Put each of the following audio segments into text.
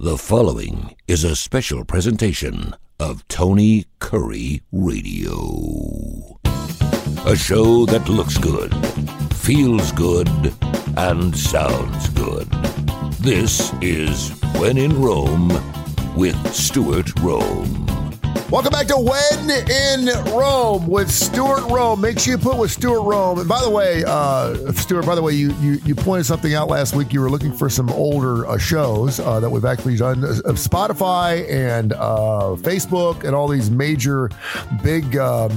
The following is a special presentation of Tony Curry Radio. A show that looks good, feels good, and sounds good. This is When in Rome with Stuart Rome. Welcome back to When in Rome with Stuart Rome. Make sure you put with Stuart Rome. And by the way, Stuart, you pointed something out last week. You were looking for some older shows that we've actually done. Spotify and Facebook and all these major big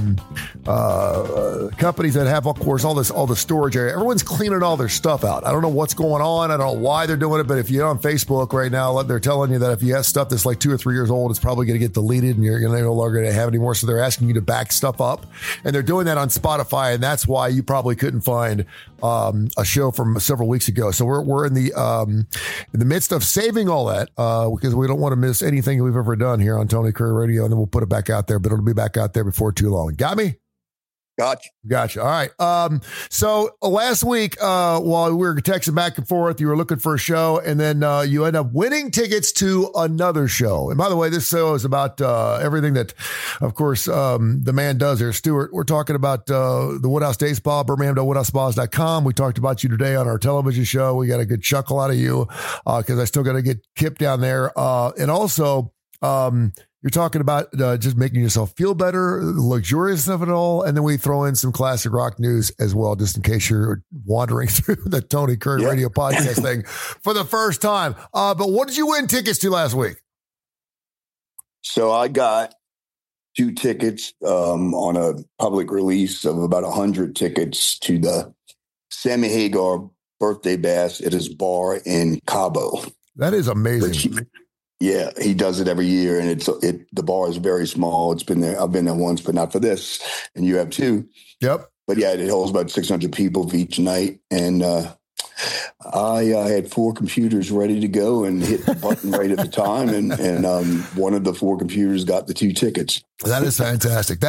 companies that have, of course, all the storage area. Everyone's cleaning all their stuff out. I don't know what's going on. I don't know why they're doing it, but if you're on Facebook right now, they're telling you that if you have stuff that's like 2 or 3 years old, it's probably going to get deleted and you're no longer going to have it anymore. So they're asking you to back stuff up, and they're doing that on Spotify. And that's why you probably couldn't find a show from several weeks ago. So we're in the midst of saving all that because we don't want to miss anything we've ever done here on Tony Curry Radio. And then we'll put it back out there, but it'll be back out there before too long. Got me? Gotcha. All right. So last week, while we were texting back and forth, you were looking for a show, and then you end up winning tickets to another show. And by the way, this show is about everything that, of course, the man does here. Stuart, we're talking about the Woodhouse Day Spa, birmingham.woodhousespas.com. We talked about you today on our television show. We got a good chuckle out of you because I still got to get Kip down there. And also, you're talking about just making yourself feel better, luxurious of it all. And then we throw in some classic rock news as well, just in case you're wandering through the Tony Curry Radio podcast thing for the first time. But what did you win tickets to last week? So I got 2 tickets on a public release of about 100 tickets to the Sammy Hagar birthday bash at his bar in Cabo. That is amazing. Yeah, he does it every year, and the bar is very small. It's been there. I've been there once, but not for this. And you have too. Yep. But yeah, it holds about 600 people each night, and I had 4 computers ready to go and hit the button right at the time, and one of the 4 computers got the 2 tickets. That is fantastic.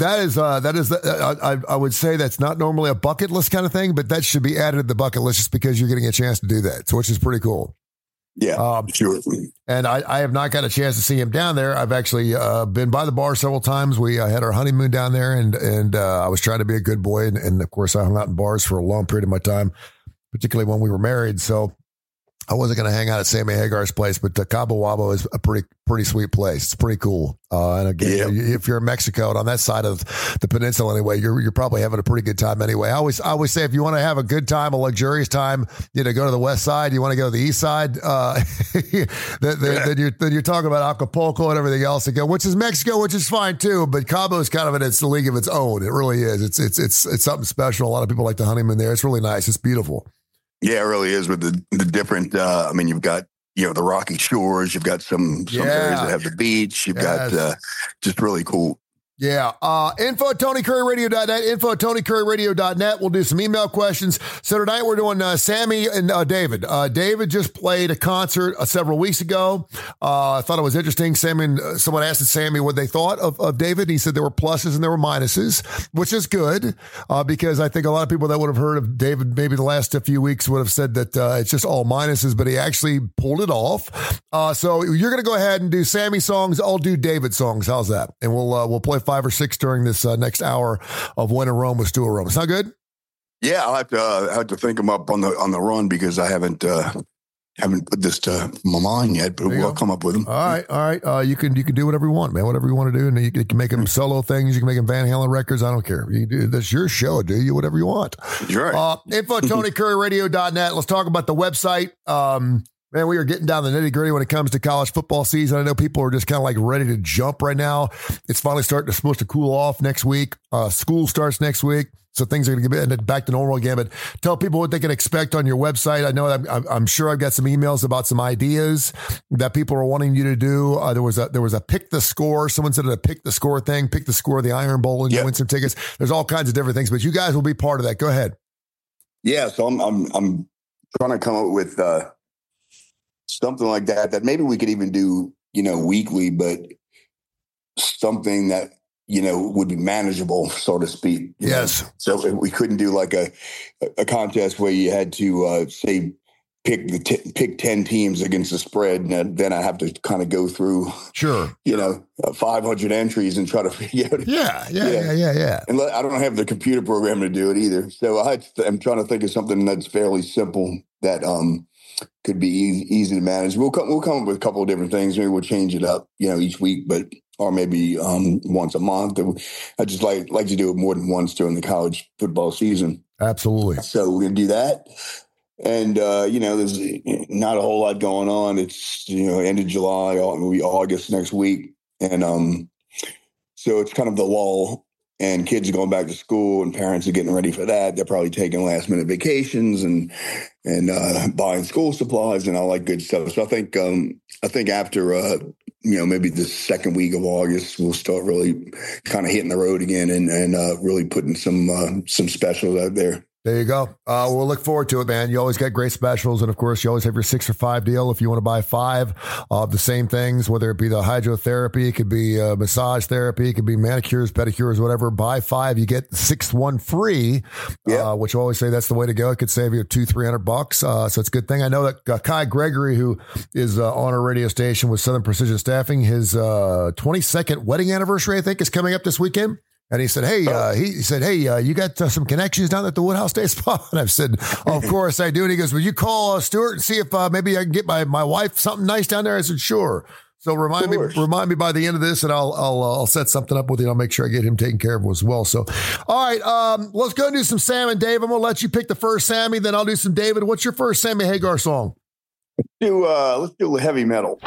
I would say that's not normally a bucket list kind of thing, but that should be added to the bucket list just because you're getting a chance to do that, which is pretty cool. Yeah, sure. And I have not got a chance to see him down there. I've actually been by the bar several times. We had our honeymoon down there, and I was trying to be a good boy. And of course, I hung out in bars for a long period of my time, particularly when we were married. So I wasn't going to hang out at Sammy Hagar's place, but Cabo Wabo is a pretty sweet place. It's pretty cool. And again, if you're in Mexico and on that side of the peninsula anyway, you're probably having a pretty good time anyway. I always say if you want to have a good time, a luxurious time, go to the west side. You want to go to the east side. Then you're talking about Acapulco and everything else again, which is Mexico, which is fine too. But Cabo is kind of in its league of its own. It really is. It's something special. A lot of people like the honeymoon there. It's really nice. It's beautiful. Yeah, it really is with the different, you've got, the rocky shores, you've got some areas that have the beach, you've got just really cool. Yeah. Info at TonyCurryRadio.net, info at TonyCurryRadio.net. We'll do some email questions. So tonight we're doing Sammy and David. David just played a concert several weeks ago. I thought it was interesting. Someone asked Sammy what they thought of David. He said there were pluses and there were minuses, which is good because I think a lot of people that would have heard of David maybe the last few weeks would have said that it's just all minuses, but he actually pulled it off. So you're going to go ahead and do Sammy songs. I'll do David songs. How's that? And we'll play 5 or 6 during this next hour of When in Rome with Stuart Rome. Sound good? Yeah, I'll have to think them up on the run because I haven't put this to my mind yet, but we'll come up with them. All right. You can do whatever you want, man. Whatever you want to do, and you can make them solo things. You can make them Van Halen records. I don't care. That's your show. Do you whatever you want? You're right. Info at TonyCurryRadio.net. Let's talk about the website. Man, we are getting down the nitty gritty when it comes to college football season. I know people are just kind of like ready to jump right now. It's finally supposed to cool off next week. School starts next week. So things are going to get back to normal again. But tell people what they can expect on your website. I know I'm sure I've got some emails about some ideas that people are wanting you to do. There was a pick the score. Someone said a pick the score thing. Pick the score of the Iron Bowl and you win some tickets. There's all kinds of different things. But you guys will be part of that. Go ahead. Yeah. So I'm trying to come up with something like that maybe we could even do, weekly, but something that, would be manageable, so to speak. Yes. So if we couldn't do like a contest where you had to say pick 10 teams against the spread, and then I have to kind of go through, 500 entries and try to figure out. Yeah. And I don't have the computer program to do it either. So I'm trying to think of something that's fairly simple that could be easy to manage. We'll come up with a couple of different things. Maybe we'll change it up, each week, or maybe once a month. I just like to do it more than once during the college football season. Absolutely. So we're going to do that. And, there's not a whole lot going on. It's, end of July, it'll be August next week. And so it's kind of the lull, and kids are going back to school and parents are getting ready for that. They're probably taking last minute vacations and buying school supplies and all that good stuff. So I think after, maybe the second week of August, we'll start really kind of hitting the road again and really putting some specials out there. There you go. We'll look forward to it, man. You always get great specials. And of course, you always have your 6 for $5 deal. If you want to buy 5 of the same things, whether it be the hydrotherapy, it could be massage therapy, it could be manicures, pedicures, whatever. Buy 5, you get the 6th one free, which I always say that's the way to go. It could save you $200-300. So it's a good thing. I know that Kai Gregory, who is on our radio station with Southern Precision Staffing, his 22nd wedding anniversary, I think, is coming up this weekend. And he said, hey, you got some connections down at the Woodhouse Day Spa? And I've said, of course I do. And he goes, will you call Stuart and see if maybe I can get my wife something nice down there? I said, sure. So remind me by the end of this, and I'll set something up with you. I'll make sure I get him taken care of as well. So, all right, let's go do some Sam and Dave. I'm going to let you pick the first Sammy, then I'll do some David. What's your first Sammy Hagar song? Let's do heavy metal.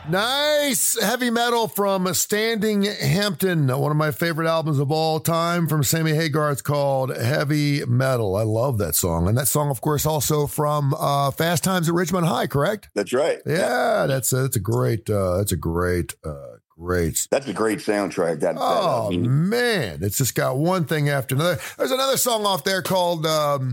Nice heavy metal from Standing Hampton, one of my favorite albums of all time from Sammy Hagar. It's called Heavy Metal. I love that song. And that song, of course, also from Fast Times at Ridgemont High, correct? That's right. Yeah, that's a great great. That's a great soundtrack. Man, it's just got one thing after another. There's another song off there called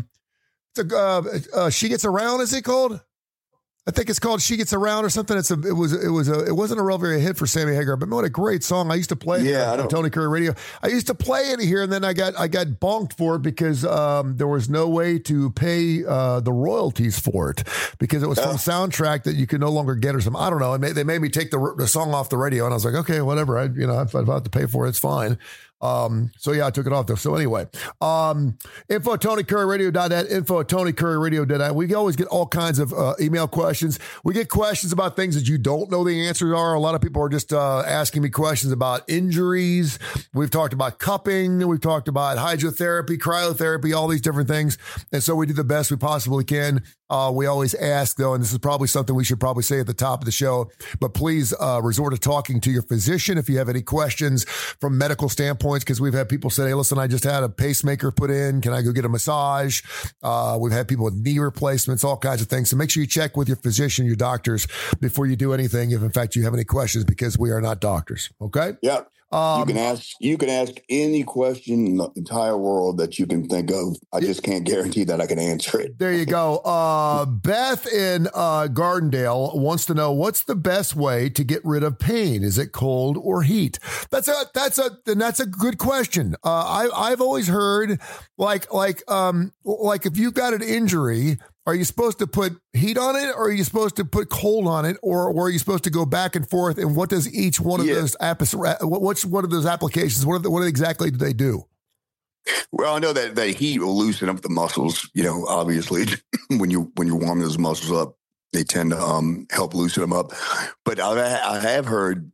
She Gets Around, is it called? I think it's called "She Gets Around" or something. It wasn't a real very hit for Sammy Hagar, but what a great song! I used to play it on Tony Curry Radio. I used to play it here, and then I got bonked for it because there was no way to pay the royalties for it because it was from a soundtrack that you could no longer get or something. I don't know. They made me take the song off the radio, and I was like, okay, whatever. If I have to pay for it, it's fine. So yeah, I took it off there. So anyway, info at TonyCurryRadio.net, info at TonyCurryRadio.net. We always get all kinds of email questions. We get questions about things that you don't know the answers are. A lot of people are just asking me questions about injuries. We've talked about cupping. We've talked about hydrotherapy, cryotherapy, all these different things. And so we do the best we possibly can. We always ask, though, and this is probably something we should probably say at the top of the show, but please resort to talking to your physician if you have any questions from medical standpoints, because we've had people say, hey, listen, I just had a pacemaker put in. Can I go get a massage? We've had people with knee replacements, all kinds of things. So make sure you check with your physician, your doctors, before you do anything, if in fact you have any questions, because we are not doctors. Okay? Yeah. You can ask any question in the entire world that you can think of. I just can't guarantee that I can answer it. There you go. Beth in Gardendale wants to know, what's the best way to get rid of pain? Is it cold or heat? That's a good question. I've always heard like if you've got an injury, are you supposed to put heat on it, or are you supposed to put cold on it, or are you supposed to go back and forth? And what does each one of those what are those applications? What exactly do they do? Well, I know that the heat will loosen up the muscles. Obviously, when you warm those muscles up, they tend to help loosen them up. But I have heard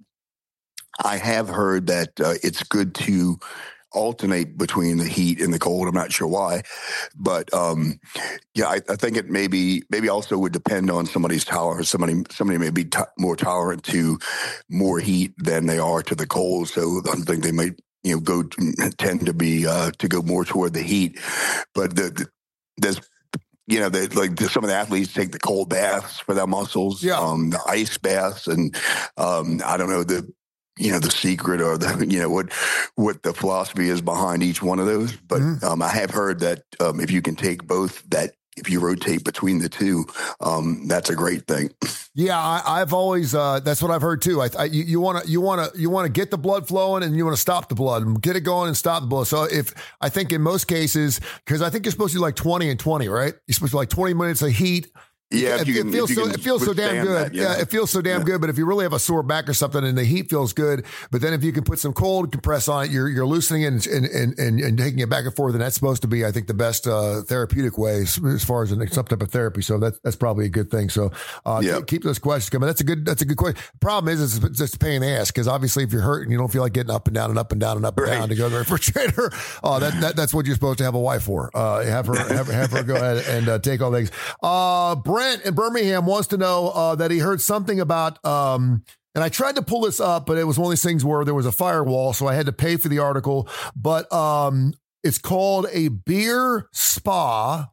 that it's good to alternate between the heat and the cold. I'm not sure why, but I think it maybe also would depend on somebody's tolerance. Somebody may be more tolerant to more heat than they are to the cold, so I think they might tend to go more toward the heat. But there's some of the athletes take the cold baths for their muscles, the ice baths, and I don't know the secret or what the philosophy is behind each one of those. But I have heard that if you can take both, that if you rotate between the two, that's a great thing. Yeah, I've always that's what I've heard too. You want to get the blood flowing, and you want to stop the blood and get it going and stop the blood. So I think in most cases, because I think you're supposed to do like 20 and 20, right? You're supposed to do like 20 minutes of heat. Yeah, it feels so damn good. It feels so damn good. But if you really have a sore back or something, and the heat feels good, but then if you can put some cold compress on it, you're loosening it and taking it back and forth, and that's supposed to be, I think, the best therapeutic way as far as some type of therapy. So that's probably a good thing. So keep those questions coming. That's a good question. The problem is it's just a pain in the ass, because obviously if you're hurt and you don't feel like getting up and down and up and down and up and down to go to the refrigerator, that's what you're supposed to have a wife for. Have her go ahead and take all things. Brent in Birmingham wants to know that he heard something about, and I tried to pull this up, but it was one of these things where there was a firewall, so I had to pay for the article. But it's called a beer spa.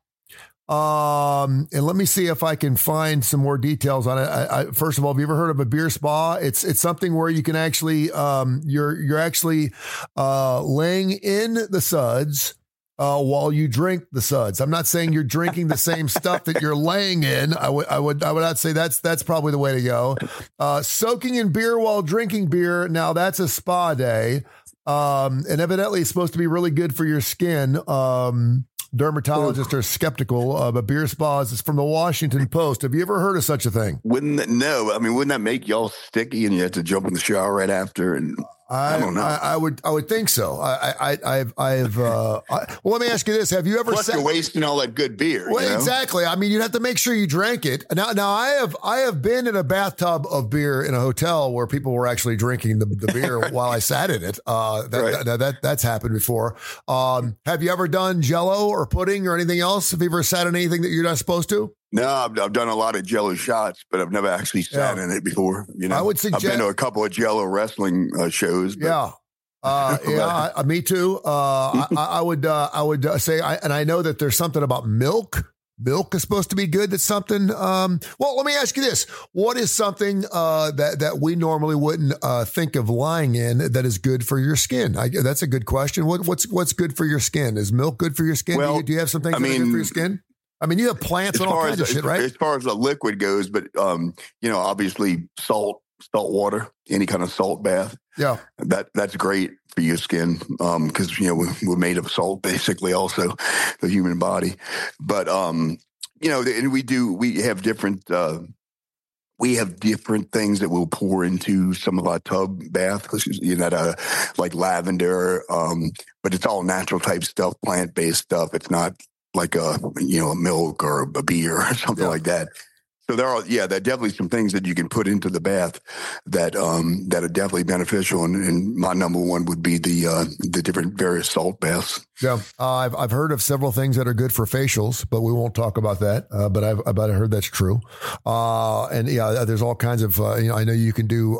And let me see if I can find some more details on it. First of all, have you ever heard of a beer spa? It's something where you can actually, you're actually laying in the suds while you drink the suds. I'm not saying you're drinking the same stuff that you're laying in. I would not say that's probably the way to go. Soaking in beer while drinking beer. Now that's a spa day. And evidently it's supposed to be really good for your skin. Dermatologists are skeptical, but beer spas is from the Washington Post. Have you ever heard of such a thing? Wouldn't that make y'all sticky and you have to jump in the shower right after? And I don't know. I would think so. Well, let me ask you this: have you ever? Plus, you're wasting all that good beer. Well, exactly. I mean, you'd have to make sure you drank it. Now, I have been in a bathtub of beer in a hotel where people were actually drinking the beer while I sat in it. That's happened before. Have you ever done Jell-O or pudding or anything else? Have you ever sat in anything that you're not supposed to? No, I've done a lot of Jello shots, but I've never actually sat in it before. You know, I would suggest, I've been to a couple of Jello wrestling shows. But, me too. I would say, and I know that there's something about milk. Milk is supposed to be good. That's something. Well, let me ask you this: what is something that we normally wouldn't think of lying in that is good for your skin? That's a good question. What's good for your skin? Is milk good for your skin? Well, do you have some things that are good for your skin? I mean, you have plants and all kinds of shit, right? As far as the liquid goes, but obviously salt water, any kind of salt bath. Yeah, that's great for your skin because we're made of salt basically, also the human body. But and we have different things that we'll pour into some of our tub bath, like lavender, but it's all natural type stuff, plant based stuff. It's not like a milk or a beer or something like that. So there are definitely some things that you can put into the bath that are definitely beneficial. And my number one would be the different various salt baths. Yeah, I've heard of several things that are good for facials, but we won't talk about that. But I heard that's true. And there's all kinds of. I know you can do.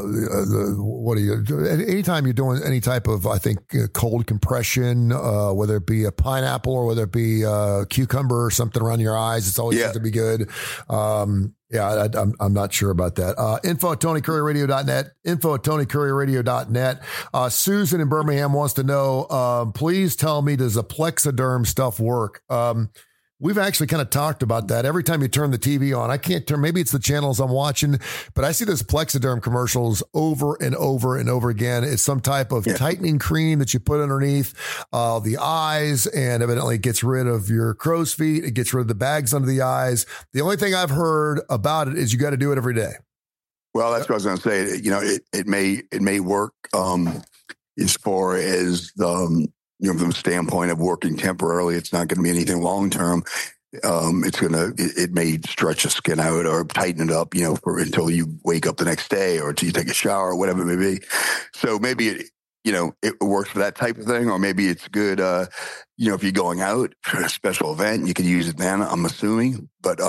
Anytime you're doing any type of, I think, cold compression, whether it be a pineapple or whether it be a cucumber or something around your eyes, it's always seems to be good. I'm not sure about that. Info at TonyCurryRadio.net. Info at TonyCurryRadio.net. Susan in Birmingham wants to know, please tell me, does the Plexiderm stuff work? We've actually kind of talked about that. Every time you turn the TV on, I can't turn, maybe it's the channels I'm watching, but I see those Plexiderm commercials over and over and over again. It's some type of tightening cream that you put underneath the eyes, and evidently it gets rid of your crow's feet. It gets rid of the bags under the eyes. The only thing I've heard about it is you got to do it every day. Well, that's what I was going to say. It may work as far as from the standpoint of working temporarily. It's not going to be anything long term. It may stretch the skin out or tighten it up, until you wake up the next day or until you take a shower or whatever it may be. So maybe it works for that type of thing, or maybe it's good. If you're going out for a special event, you could use it then, I'm assuming. But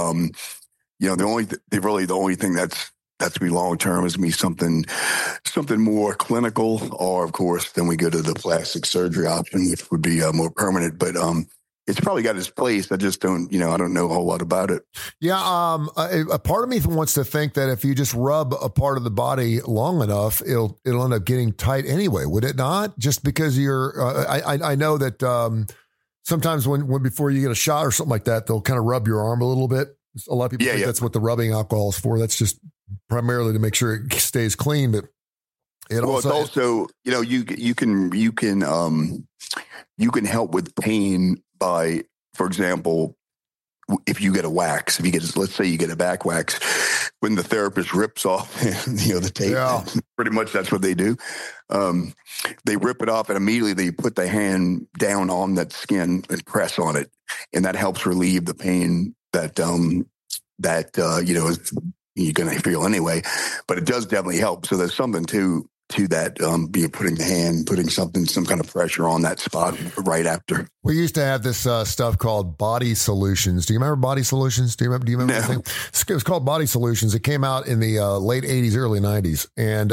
the only thing that's to be long term is going to be something more clinical, or of course, then we go to the plastic surgery option, which would be more permanent. But it's probably got its place. I just don't, I don't know a whole lot about it. Yeah. A part of me wants to think that if you just rub a part of the body long enough, it'll end up getting tight anyway. Would it not? Just because I know that sometimes when before you get a shot or something like that, they'll kind of rub your arm a little bit. A lot of people think that's what the rubbing alcohol is for. That's just primarily to make sure it stays clean, but it's also you can help with pain by, for example, if you get a wax, let's say you get a back wax, when the therapist rips off the tape, pretty much that's what they do. They rip it off and immediately they put the hand down on that skin and press on it, and that helps relieve the pain that you're going to feel anyway, but it does definitely help. So there's something to that, putting some kind of pressure on that spot right after. We used to have this stuff called Body Solutions. Do you remember Body Solutions? Do you remember no. that thing? It was called Body Solutions. It came out in the late 80s, early 90s. And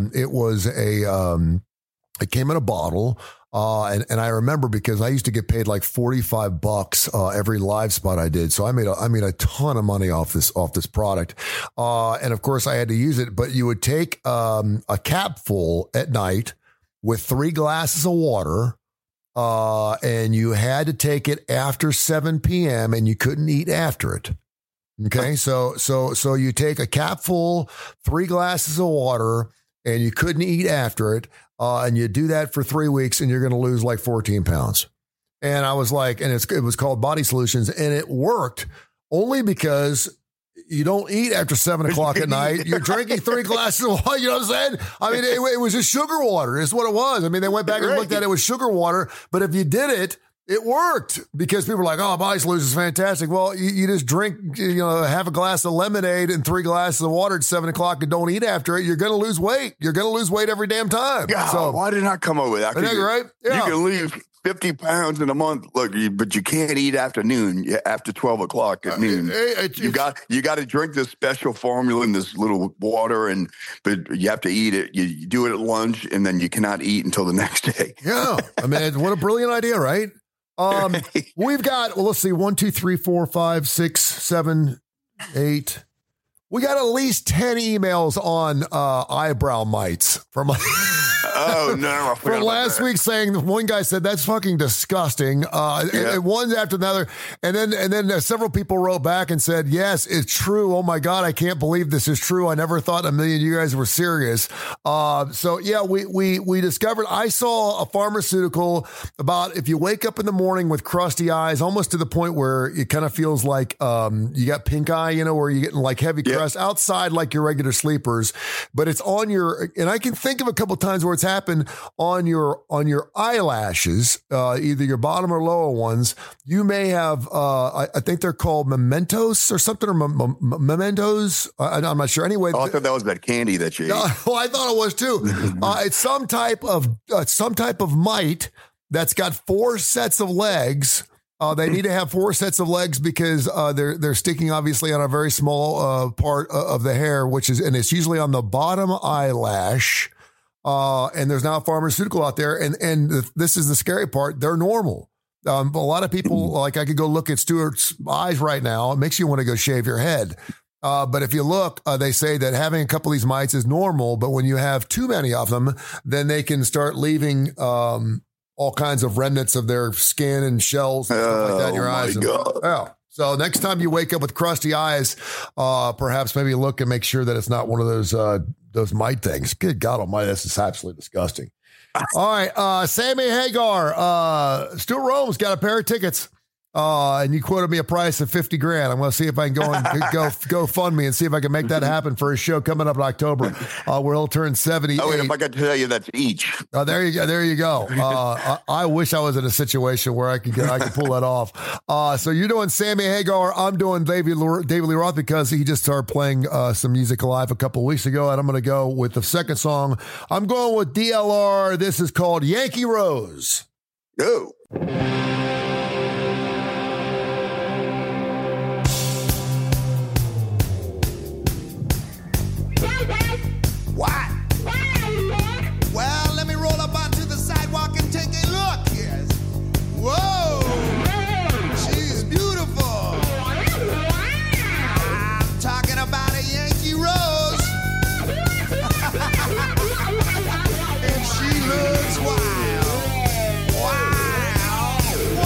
it came in a bottle. And I remember because I used to get paid like $45 every live spot I did. So I made a ton of money off this product. And of course I had to use it, but you would take a cap full at night with 3 glasses of water. And you had to take it after 7 p.m. and you couldn't eat after it. Okay. So you take a cap full, 3 glasses of water, and you couldn't eat after it. And you do that for 3 weeks and you're going to lose like 14 pounds. And I was like, and it was called Body Solutions, and it worked only because you don't eat after 7 o'clock at night. You're drinking 3 glasses of water. You know what I'm saying? I mean, it was just sugar water. It's what it was. I mean, they went back and looked at it with sugar water, but if you did it, it worked because people were like, oh, Body Solutions is fantastic. Well, you just drink, half a glass of lemonade and 3 glasses of water at 7 o'clock and don't eat after it. You're going to lose weight. You're going to lose weight every damn time. Yeah, so why did I come up with that? Isn't that right? Yeah. You can lose 50 pounds in a month. Look, but you can't eat after 12 o'clock at noon. You got to drink this special formula in this little water, but you have to eat it. You do it at lunch, and then you cannot eat until the next day. Yeah. I mean, what a brilliant idea, right? We've got, let's see, 1, 2, 3, 4, 5, 6, 7, 8. We got at least 10 emails on eyebrow mites from Oh, no. From last week saying, one guy said, that's fucking disgusting. And one after another. And then several people wrote back and said, yes, it's true. Oh my God, I can't believe this is true. I never thought in a million you guys were serious. So yeah, we discovered, I saw a pharmaceutical about if you wake up in the morning with crusty eyes, almost to the point where it kind of feels like you got pink eye, where you're getting like heavy crust outside like your regular sleepers, but it's on your, and I can think of a couple times where it's happened on your eyelashes, either your bottom or lower ones. You may have, I think they're called mementos or something, or mementos. I'm not sure. Anyway, I thought that was that candy that you ate. Well, I thought it was too. It's some type of mite that's got 4 sets of legs. They need to have 4 sets of legs because they're sticking obviously on a very small part of the hair, and it's usually on the bottom eyelash. And there's now a pharmaceutical out there, and this is the scary part. They're normal. A lot of people, like I could go look at Stuart's eyes right now. It makes you want to go shave your head. But if you look, they say that having a couple of these mites is normal, but when you have too many of them, then they can start leaving all kinds of remnants of their skin and shells and stuff like that in your eyes. So next time you wake up with crusty eyes, perhaps maybe look and make sure that it's not one of those mite things. Good God Almighty, this is absolutely disgusting. All right, Sammy Hagar, Stuart Rome's got a pair of tickets. And you quoted me a price of $50,000. I'm going to see if I can go fund me and see if I can make that happen for his show coming up in October, where he'll turn 78. Oh, and if I could tell you, that's each. There you go. I wish I was in a situation where I could pull that off. So you're doing Sammy Hagar. I'm doing David Lee Roth because he just started playing some music live a couple of weeks ago, and I'm going to go with the second song. I'm going with DLR. This is called Yankee Rose. Go. What? Well, let me roll up onto the sidewalk and take a look. Yes. Whoa! She's beautiful. I'm talking about a Yankee Rose. And she looks wild. Wild.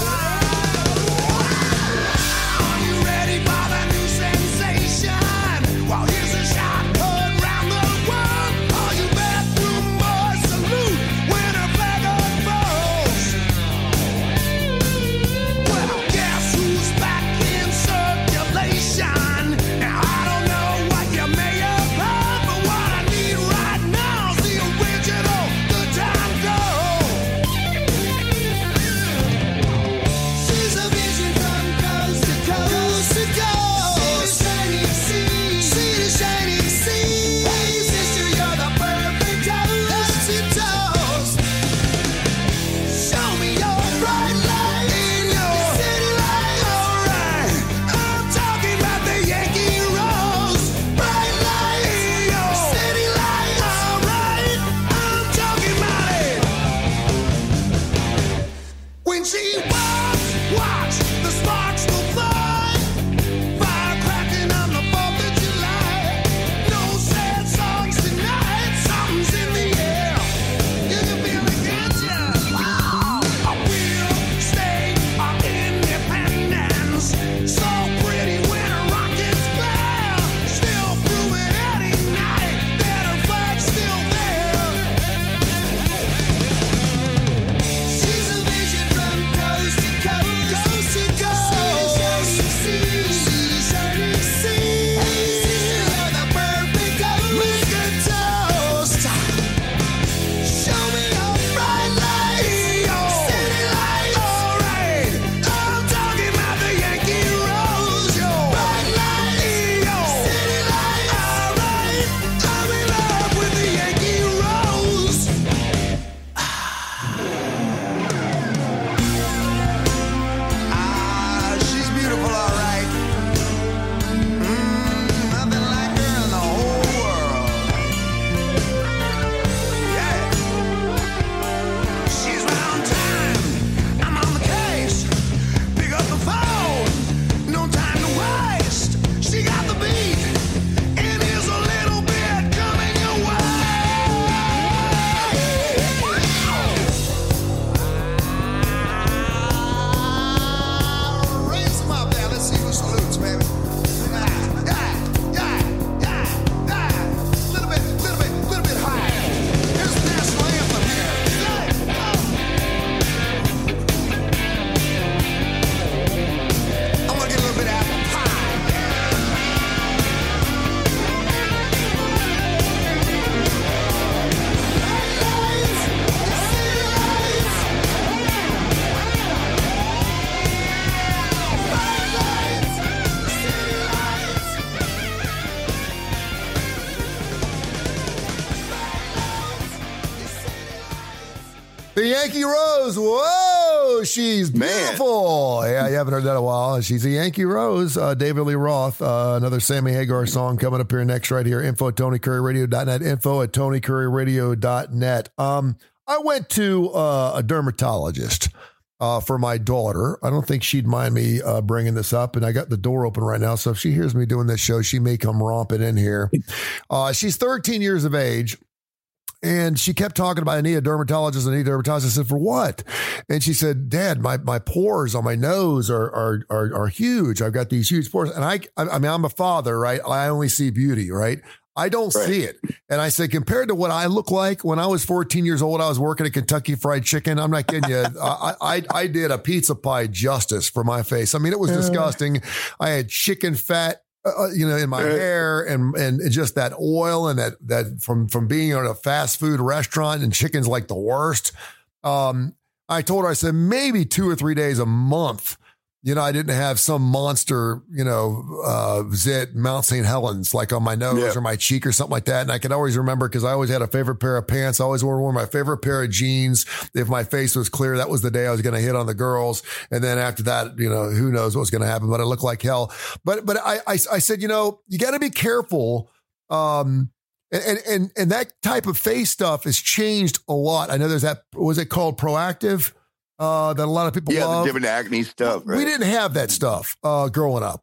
The Yankee Rose. Whoa, she's beautiful. Man. Yeah, you haven't heard that in a while. She's a Yankee Rose. David Lee Roth, another Sammy Hagar song coming up here next right here. Info at TonyCurryRadio.net. Info at TonyCurryRadio.net. I went to a dermatologist for my daughter. I don't think she'd mind me bringing this up, and I got the door open right now, so if she hears me doing this show, she may come romping in here. She's 13 years of age. And she kept talking about, I need a dermatologist. I said, for what? And she said, Dad, my pores on my nose are huge. I've got these huge pores. And I mean, I'm a father, right? I only see beauty, right? I don't see it. And I said, compared to what I look like when I was 14 years old, I was working at Kentucky Fried Chicken. I'm not kidding you. I did a pizza pie justice for my face. I mean, it was disgusting. I had chicken fat in my hair and just that oil and that from being at a fast food restaurant, and chicken's like the worst. I told her, I said, maybe 2 or 3 days a month, I didn't have some monster, zit Mount St. Helens, like on my nose or my cheek or something like that. And I could always remember, because I always had a favorite pair of pants. I always wore my favorite pair of jeans. If my face was clear, that was the day I was going to hit on the girls. And then after that, who knows what was going to happen, but I looked like hell. But I said, you got to be careful. And that type of face stuff has changed a lot. I know there's that, was it called Proactive? That a lot of people love. The different acne stuff. Right? We didn't have that stuff growing up.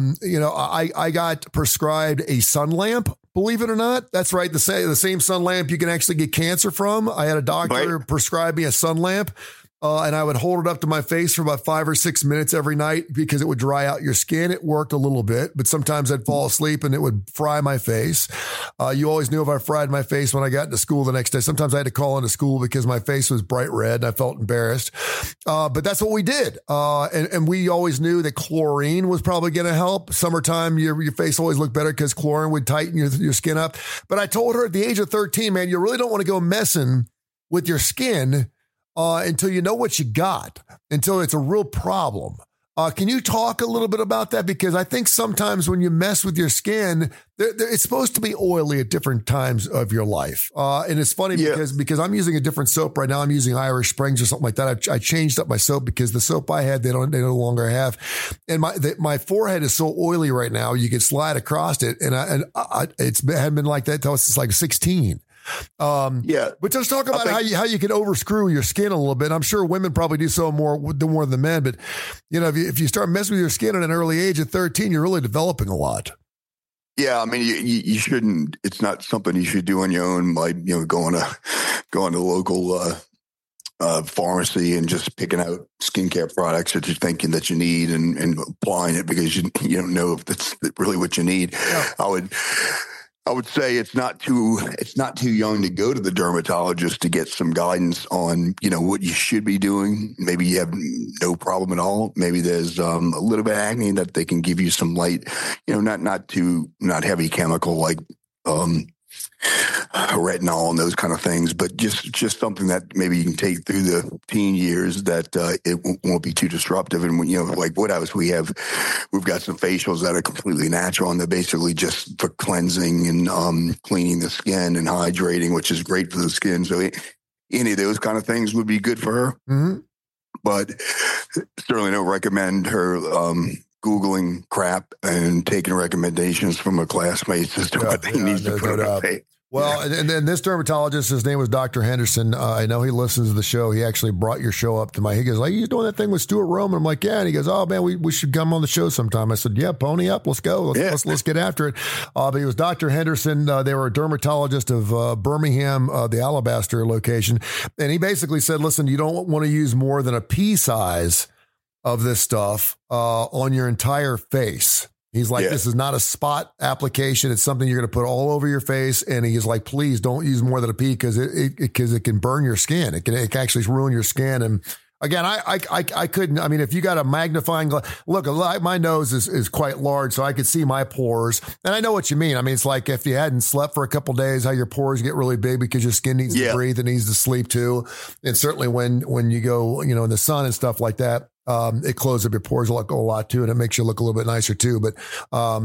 I got prescribed a sun lamp. Believe it or not, that's right. The same sun lamp you can actually get cancer from. I had a doctor prescribe me a sun lamp. And I would hold it up to my face for about 5 or 6 minutes every night because it would dry out your skin. It worked a little bit, but sometimes I'd fall asleep and it would fry my face. You always knew if I fried my face when I got into school the next day. Sometimes I had to call into school because my face was bright red and I felt embarrassed. But that's what we did. And we always knew that chlorine was probably going to help. Summertime, your face always looked better because chlorine would tighten your skin up. But I told her at the age of 13, man, you really don't want to go messing with your skin until you know what you got, until it's a real problem. Can you talk a little bit about that? Because I think sometimes when you mess with your skin, it's supposed to be oily at different times of your life. And it's funny because I'm using a different soap right now. I'm using Irish Springs or something like that. I changed up my soap because the soap I had, they no longer have. And my forehead is so oily right now, you can slide across it. And it's hadn't been like that since like 16. But just talk about how you can overscrew your skin a little bit. I'm sure women probably do so more than men, but if you start messing with your skin at an early age of 13, you're really developing a lot. Yeah, I mean, you shouldn't. It's not something you should do on your own, like going to local pharmacy and just picking out skincare products that you're thinking that you need and applying it because you don't know if that's really what you need. Yeah. I would say it's not too young to go to the dermatologist to get some guidance on, what you should be doing. Maybe you have no problem at all. Maybe there's a little bit of acne that they can give you some light, not heavy chemical like retinol and those kind of things, but just something that maybe you can take through the teen years that it won't be too disruptive. And like Woodhouse, we've got some facials that are completely natural and they're basically just for cleansing and cleaning the skin and hydrating, which is great for the skin. So any of those kind of things would be good for her. Mm-hmm. But certainly don't recommend her Googling crap and taking recommendations from her classmates as to what they need to put on face. Well, and then this dermatologist, his name was Dr. Henderson. I know he listens to the show. He actually brought your show up to he goes, like, you doing that thing with Stuart Rome? And I'm like, yeah. And he goes, oh man, we should come on the show sometime. I said, yeah, pony up. Let's go. Let's get after it. But he was Dr. Henderson. They were a dermatologist of Birmingham, the Alabaster location. And he basically said, listen, you don't want to use more than a pea size of this stuff on your entire face. He's like, this is not a spot application. It's something you're going to put all over your face. And he's like, please don't use more than a pea because it can burn your skin. It can actually ruin your skin. And again, I couldn't. I mean, if you got a magnifying glass, look, my nose is quite large, so I could see my pores. And I know what you mean. I mean, it's like if you hadn't slept for a couple of days, how your pores get really big because your skin needs to breathe and needs to sleep too. And certainly when you go, in the sun and stuff like that, it closes up your pores a lot too, and it makes you look a little bit nicer too. But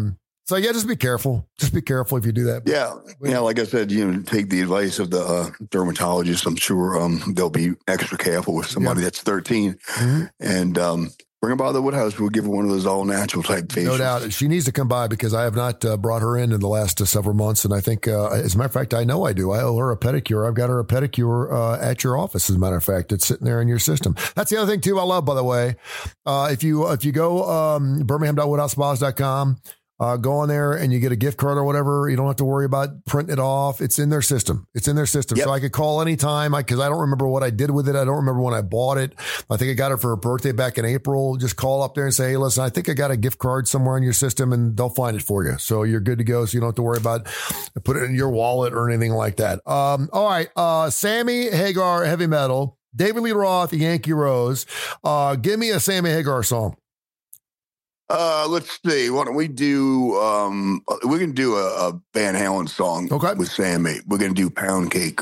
So yeah, just be careful. Just be careful if you do that. Yeah. Yeah. Like I said, take the advice of the dermatologist. I'm sure they'll be extra careful with somebody that's 13 and bring her by the Woodhouse. We'll give her one of those all natural type facials. No doubt. She needs to come by because I have not brought her in the last several months. And I think, as a matter of fact, I know I do. I owe her a pedicure. I've got her a pedicure at your office. As a matter of fact, it's sitting there in your system. That's the other thing too. I love, by the way, if you go birmingham.woodhousespas.com, go on there and you get a gift card or whatever. You don't have to worry about printing it off. It's in their system. It's in their system. Yep. So I could call anytime because I don't remember what I did with it. I don't remember when I bought it. I think I got it for her birthday back in April. Just call up there and say, hey, listen, I think I got a gift card somewhere in your system, and they'll find it for you. So you're good to go. So you don't have to worry about put it in your wallet or anything like that. All right. Sammy Hagar, Heavy Metal, David Lee Roth, Yankee Rose. Give me a Sammy Hagar song. Let's see. Why don't we do? We can do a Van Halen song with Sammy. We're gonna do Pound Cake.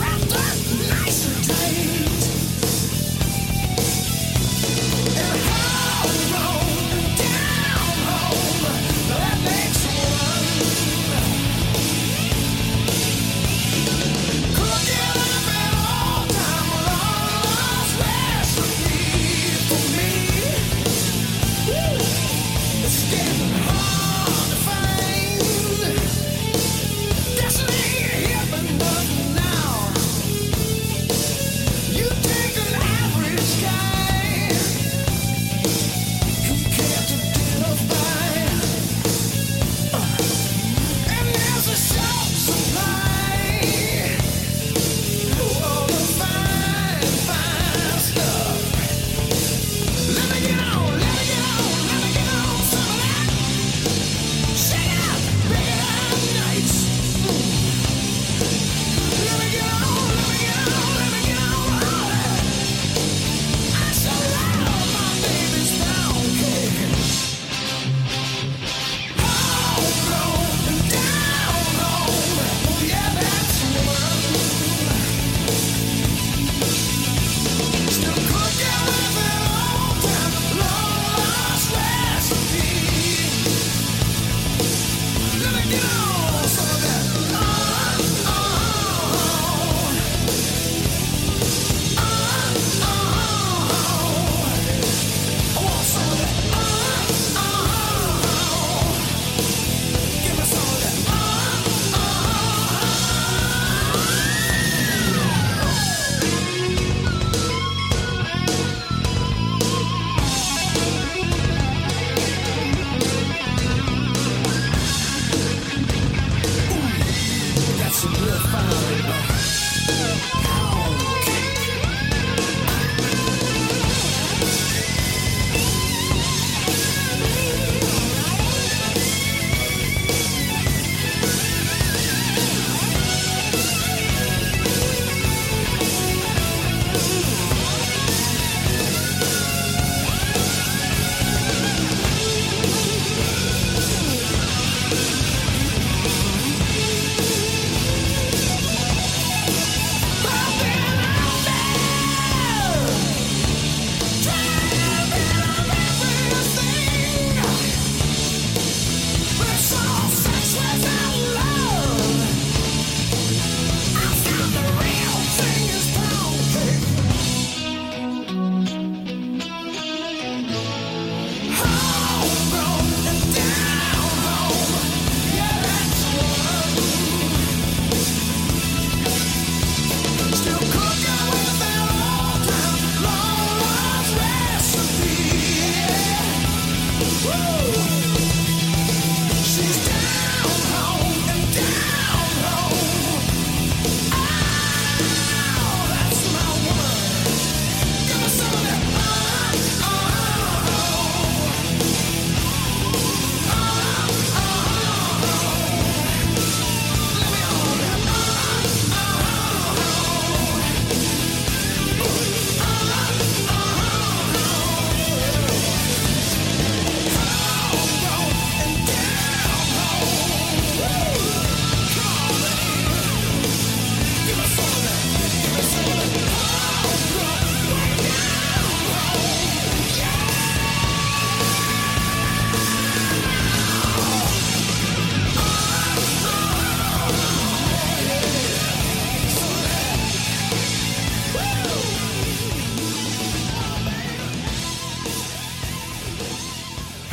Nice and tight. And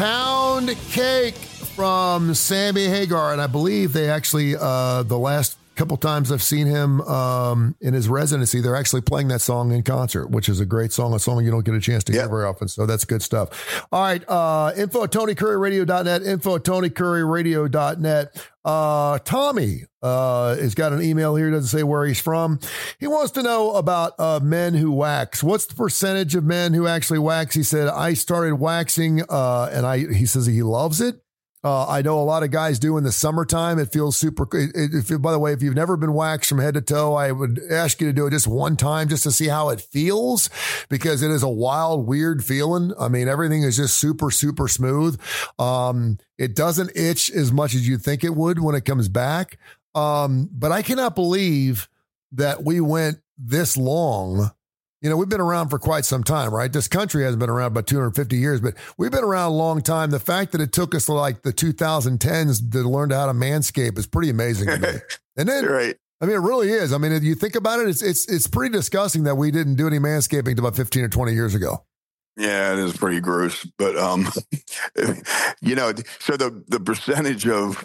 Pound Cake from Sammy Hagar. And I believe they actually, the last couple times I've seen him in his residency, they're actually playing that song in concert, which is a great song, a song you don't get a chance to hear very often. So that's good stuff. All right. Info at TonyCurryRadio.net, info at TonyCurryRadio.net. Tommy has got an email here. Doesn't say where he's from. He wants to know about men who wax. What's the percentage of men who actually wax? He said, I started waxing and he says he loves it. I know a lot of guys do in the summertime. It feels super. By the way, if you've never been waxed from head to toe, I would ask you to do it just one time just to see how it feels, because it is a wild, weird feeling. I mean, everything is just super, super smooth. It doesn't itch as much as you think it would when it comes back. But I cannot believe that we went this long. You know, we've been around for quite some time, right? This country hasn't been around about 250 years, but we've been around a long time. The fact that it took us like the 2010s to learn how to manscape is pretty amazing to me. And then, right. I mean, it really is. I mean, if you think about it, it's pretty disgusting that we didn't do any manscaping until about 15 or 20 years ago. Yeah, it is pretty gross. But, you know, so the percentage of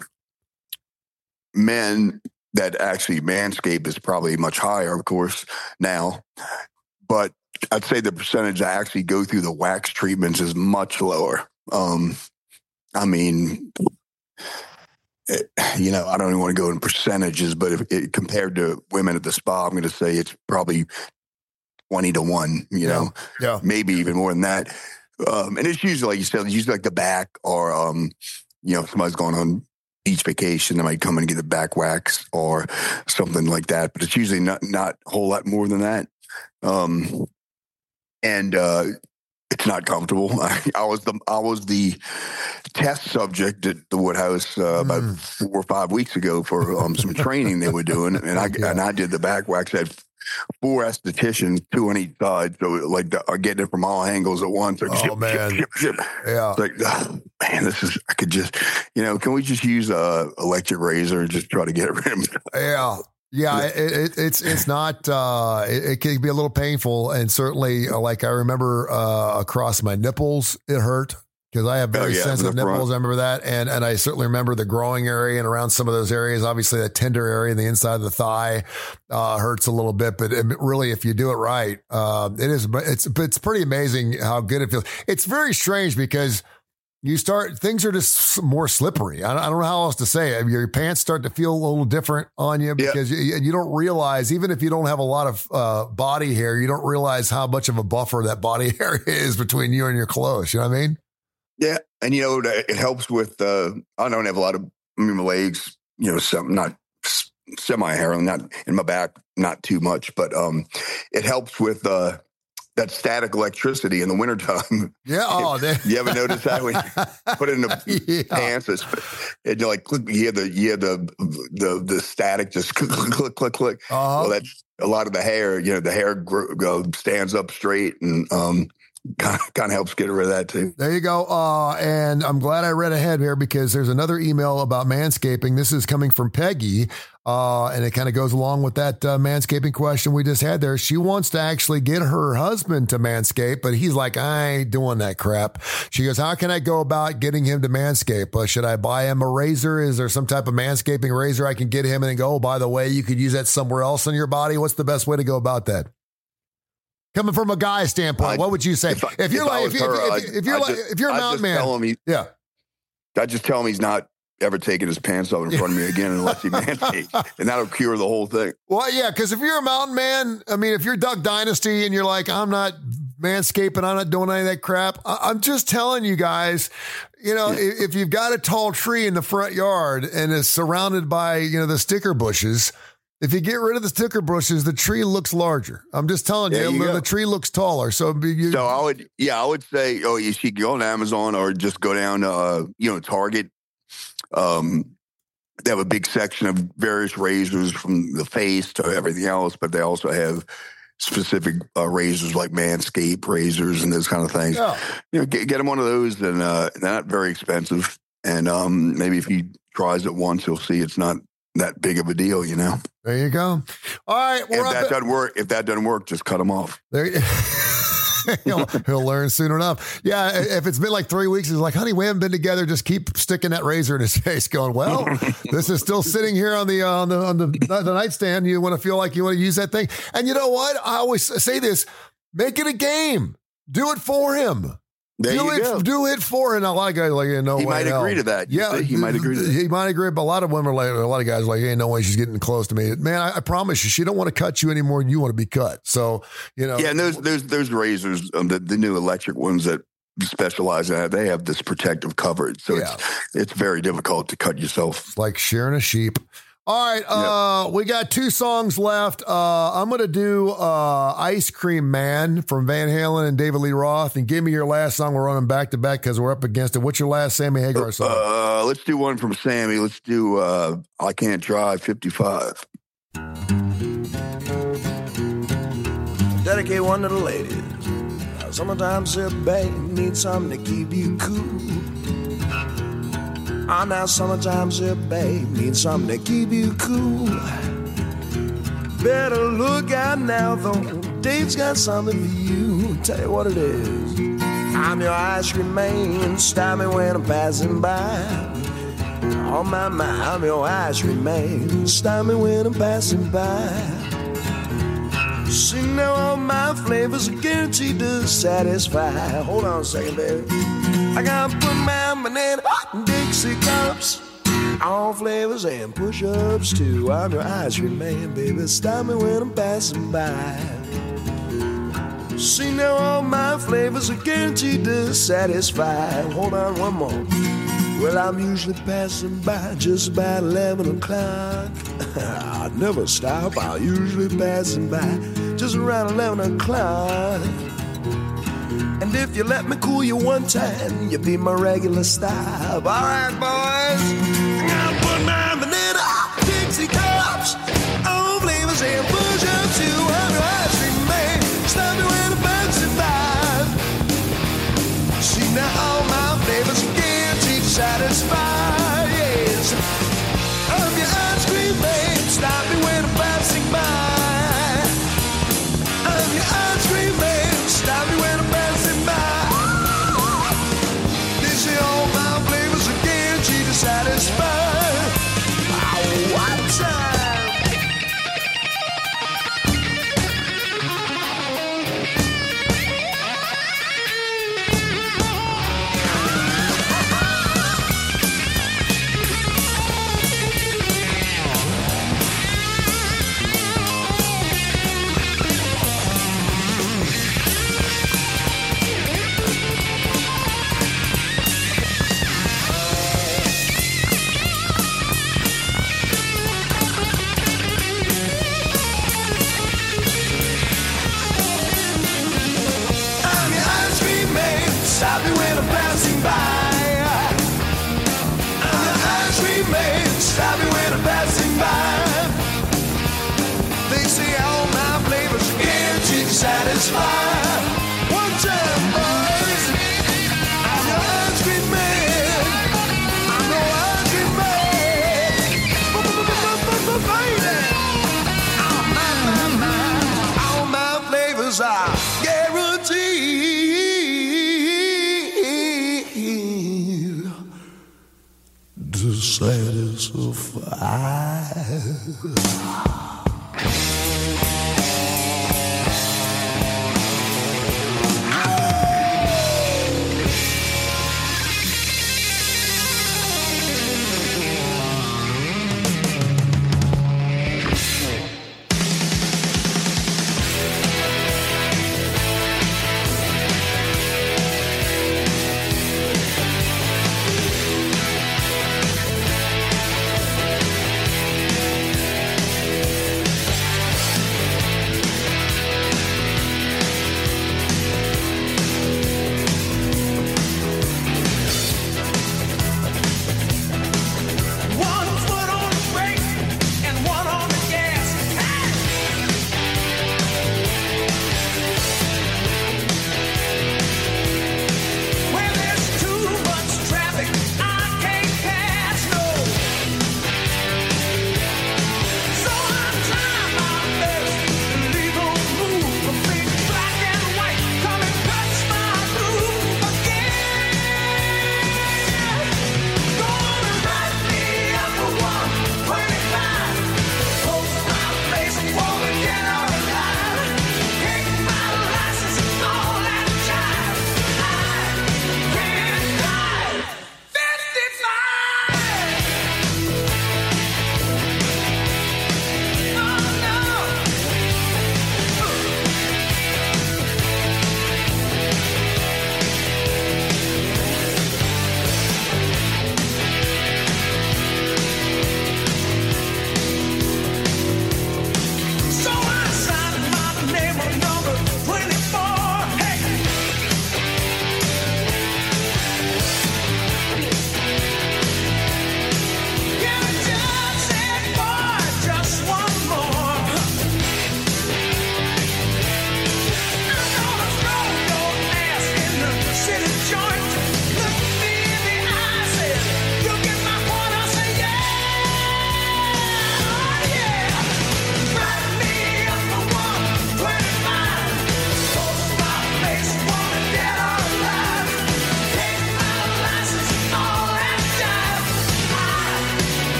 men that actually manscape is probably much higher, of course, now. But I'd say the percentage that actually go through the wax treatments is much lower. I mean, you know, I don't even want to go in percentages, but if compared to women at the spa, I'm going to say it's probably 20-1, you know, maybe even more than that. And it's usually, like you said, it's usually like the back or, you know, somebody's going on beach vacation, they might come in and get the back wax or something like that. But it's usually not a whole lot more than that. And it's not comfortable. I was the test subject at the Woodhouse about 4 or 5 weeks ago for some training they were doing, and I did the back wax. I had 4 estheticians, 2 on each side, so like I get it from all angles at once. Like, man, yeah. It's like, oh, man, I could just, you know, can we just use a electric razor and just try to get rid of it? Yeah. Yeah, it's not, it can be a little painful. And certainly, like I remember across my nipples, it hurt because I have very sensitive nipples. I remember that. And I certainly remember the growing area and around some of those areas. Obviously, that tender area in the inside of the thigh hurts a little bit. But really, if you do it right, it's pretty amazing how good it feels. It's very strange because things are just more slippery. I don't know how else to say it. Your pants start to feel a little different on you because you don't realize, even if you don't have a lot of body hair, you don't realize how much of a buffer that body hair is between you and your clothes. You know what I mean? Yeah. And, you know, it helps with, I don't have a lot of, my legs, you know, some not semi-hair, not in my back, not too much, but it helps with, that static electricity in the wintertime. Yeah. Oh, you ever notice that when you put it in the pants, and you're like, you hear the static just click, click, click. Well, that's a lot of the hair, you know, the hair stands up straight and kind of helps get rid of that too. There you go. And I'm glad I read ahead here because there's another email about manscaping. This is coming from Peggy. And it kind of goes along with that manscaping question we just had there. She wants to actually get her husband to manscape, but he's like, I ain't doing that crap. She goes, how can I go about getting him to manscape? Should I buy him a razor? Is there some type of manscaping razor I can get him and then go, oh, by the way, you could use that somewhere else on your body? What's the best way to go about that? Coming from a guy standpoint, what would you say? If you're a mountain man, I just tell him he's not ever taking his pants off in front of me again unless he manscapes, and that'll cure the whole thing. Well, yeah, because if you're a mountain man, I mean, if you're Duck Dynasty and you're like, I'm not manscaping, I'm not doing any of that crap, I'm just telling you guys, you know, if you've got a tall tree in the front yard and it's surrounded by, you know, the sticker bushes, if you get rid of the sticker bushes, the tree looks larger. I'm just telling you, the tree looks taller. So I would say, you should go on Amazon or just go down to, you know, Target. They have a big section of various razors from the face to everything else, but they also have specific razors like Manscaped razors and those kind of things. Yeah. You know, get him one of those, and they're not very expensive. And maybe if he tries it once, he'll see it's not that big of a deal, you know. There you go. All right, if that doesn't work, just cut them off. There you he'll learn soon enough. Yeah, if it's been like 3 weeks, he's like, honey, we haven't been together. Just keep sticking that razor in his face, going, well, this is still sitting here on the nightstand. You want to feel like you want to use that thing. And you know what? I always say this, make it a game. Do it for him. Do it for him. A lot of guys are like, no way. He might agree to that. Yeah, he might agree to that. He might agree, but a lot of women are like, a lot of guys are like, ain't no way she's getting close to me. Man, I promise you, she don't want to cut you any more than you want to be cut. So, Yeah, and there's razors, the new electric ones that specialize in that. They have this protective coverage, so it's very difficult to cut yourself. It's like shearing a sheep. All right, we got 2 songs left. I'm going to do Ice Cream Man from Van Halen and David Lee Roth. And give me your last song. We're running back to back because we're up against it. What's your last Sammy Hagar song? Let's do one from Sammy. Let's do I Can't Drive 55. Dedicate one to the ladies. Sometimes a babe needs something to keep you cool. Now sometimes a babe needs something to keep you cool. Better look out now though, Dave's got something for you. Tell you what it is. I'm your ice cream man, stop me when I'm passing by. Oh my, I'm your ice cream man, stop me when I'm passing by. See now all my flavors are guaranteed to satisfy. Hold on a second, baby. I gotta put my banana in Dixie cups, all flavors and push-ups too. I'm your ice cream man, baby. Stop me when I'm passing by. See now all my flavors are guaranteed to satisfy. Hold on one more. Well, I'm usually passing by just about 11 o'clock. I never stop. I'm usually passing by just around 11 o'clock. And if you let me cool you one time, you'll be my regular stop. All right, boys. I'm gonna put my banana Dixie cups, all flavors and push-ups to under ice cream man. Stop me when I'm passing by. See now all my flavors are guaranteed to satisfy. Yes, I'm your ice cream man. Stop me when I'm passing by. I'm your ice cream man. Stop me when I'm passing by. They say all my flavors are guaranteed to satisfy. One time. Stop me when I'm passing by. I'm the ice cream man. Stop me when I'm passing by. They say all my flavors are guaranteed to satisfy. One time, boys. I'm the ice cream man. I'm the ice cream man. All my flavors are guaranteed to satisfy.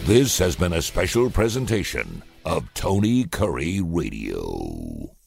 This has been a special presentation of Tony Curry Radio.